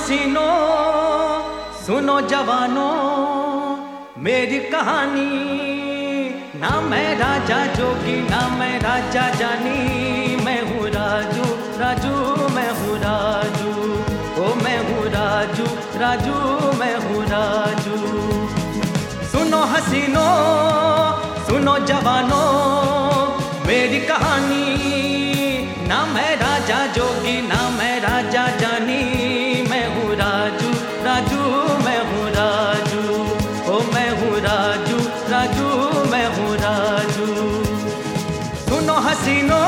हसीनों, सुनो जवानों, मेरी कहानी। ना मैं राजा जोगी, ना मैं राजा जानी, मैं हूँ राजू, राजू मैं हूँ राजू, ओ मैं हूँ राजू, राजू मैं हूँ राजू। सुनो हसीनों, सुनो जवानों, मेरी कहानी। ना मैं राजा जोगी, ना मैं राजा जानी, मैं हूँ राजू, राजू मैं हूँ राजू, ओ मैं हूँ राजू, राजू मैं हूँ राजू। सुनो हसीनों,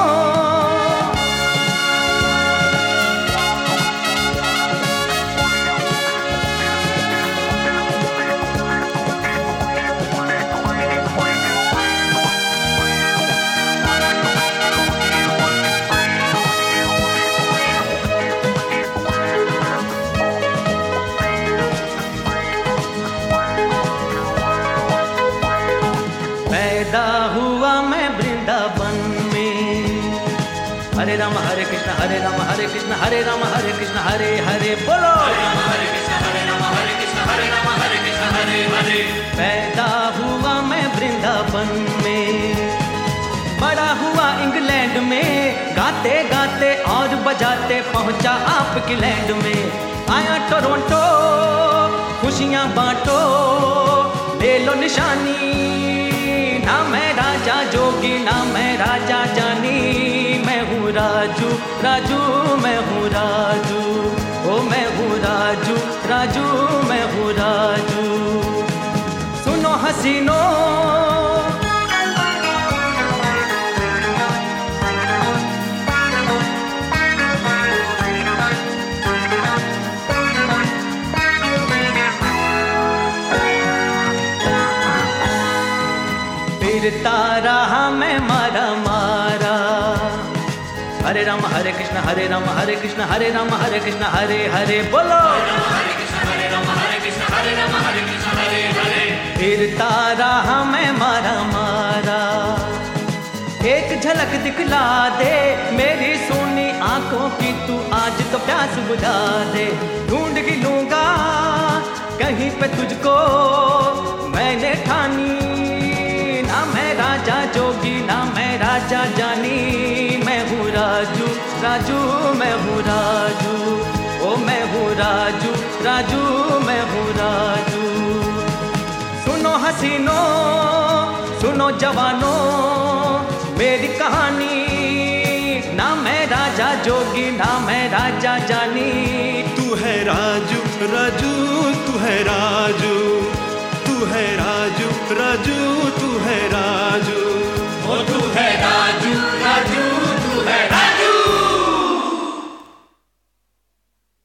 पैदा हुआ मैं वृंदावन में। हरे राम हरे कृष्ण, हरे राम हरे कृष्ण, हरे राम हरे कृष्ण, हरे हरे बोलो। हरे राम हरे कृष्ण, हरे राम हरे कृष्ण, हरे राम हरे कृष्ण, हरे हरे। पैदा हुआ मैं वृंदावन में, बड़ा हुआ इंग्लैंड में, गाते गाते और बजाते पहुंचा आपकी लैंड में। आया टोरंटो, खुशियां बांटो, ले लो निशानी। ना मैं राजा जोगी, ना मैं राजा जानी, मैं हूँ राजू, राजू मैं हूँ राजू, ओ मैं हूँ राजू, राजू मैं हूँ राजू। सुनो हसीनों, फिरता रहा मैं मारा मारा। हरे राम हरे कृष्ण, हरे राम हरे कृष्ण, हरे राम हरे कृष्ण, हरे हरे बोलो। हरे कृष्ण, हरे राम हरे कृष्ण, हरे राम हरे कृष्ण, हरे हरे। फिरता रहा मैं मारा मारा, एक झलक दिखला दे मेरी सोनी आंखों की, तू आज तो प्यास बुझा दे। ढूंढ ही लूंगा कहीं पे तुझको, मैंने ठानी। ना मैं राजा जोगी, ना मैं राजा जानी, मैं हूँ राजू, राजू मैं हूँ राजू, ओ मैं हूँ राजू, राजू मैं हूँ राजू। सुनो हसीनों, सुनो जवानों, मेरी कहानी। ना मैं राजा जोगी, ना मैं राजा जानी, तू है राजू, राजू तू है राजू, तू है राजू, राजू